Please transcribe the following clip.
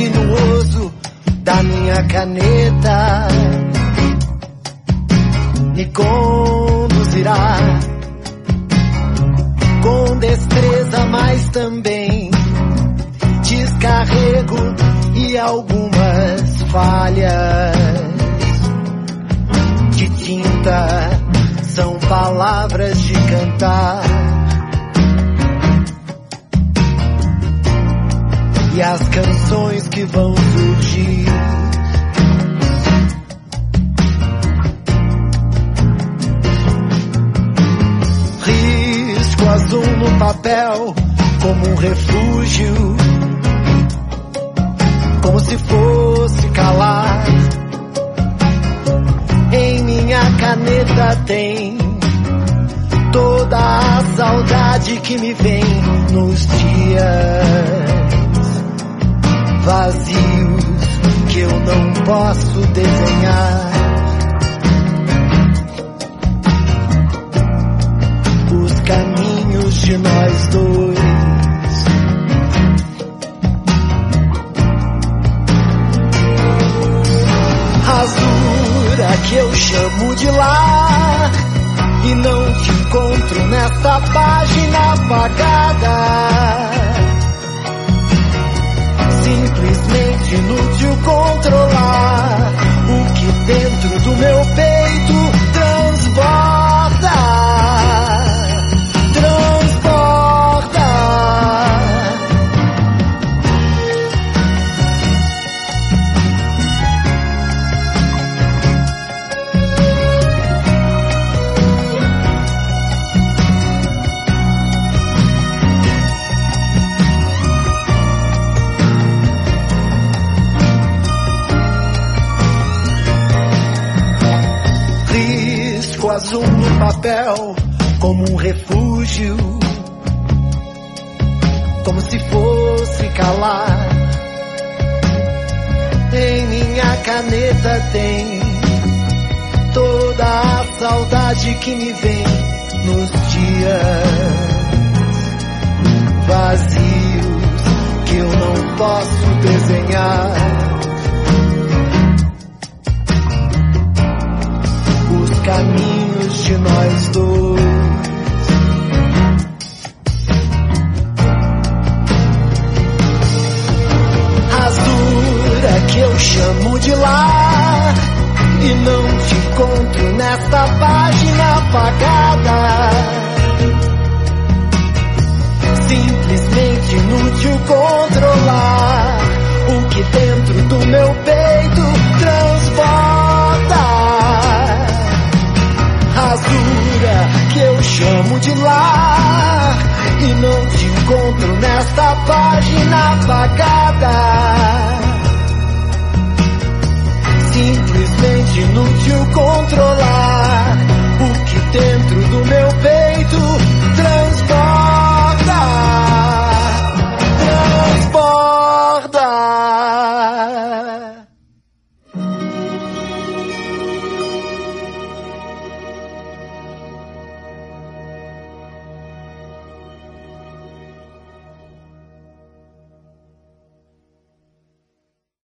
sinuoso da minha caneta me conduzirá com destreza, mas também descarrego e algumas falhas de tinta são palavras de cantar. E as canções que vão surgir risco azul no papel como um refúgio, como se fosse calar. Em minha caneta tem toda a saudade que me vem nos dias vazios que eu não posso desenhar. Os caminhos de nós dois. Rasura que eu chamo de lar e não te encontro nesta página apagada. Simplesmente inútil controlar o que dentro do meu peito transborda, transborda. Azul no papel como um refúgio, como se fosse calar. Em minha caneta tem toda a saudade que me vem nos dias vazios que eu não posso desenhar. Caminhos de nós dois. Rasura que eu chamo de lar e não te encontro nesta página apagada. Simplesmente inútil controlar o que dentro do meu peito transborda. Rasura que eu chamo de lar e não te encontro nesta página apagada. Simplesmente inútil controlar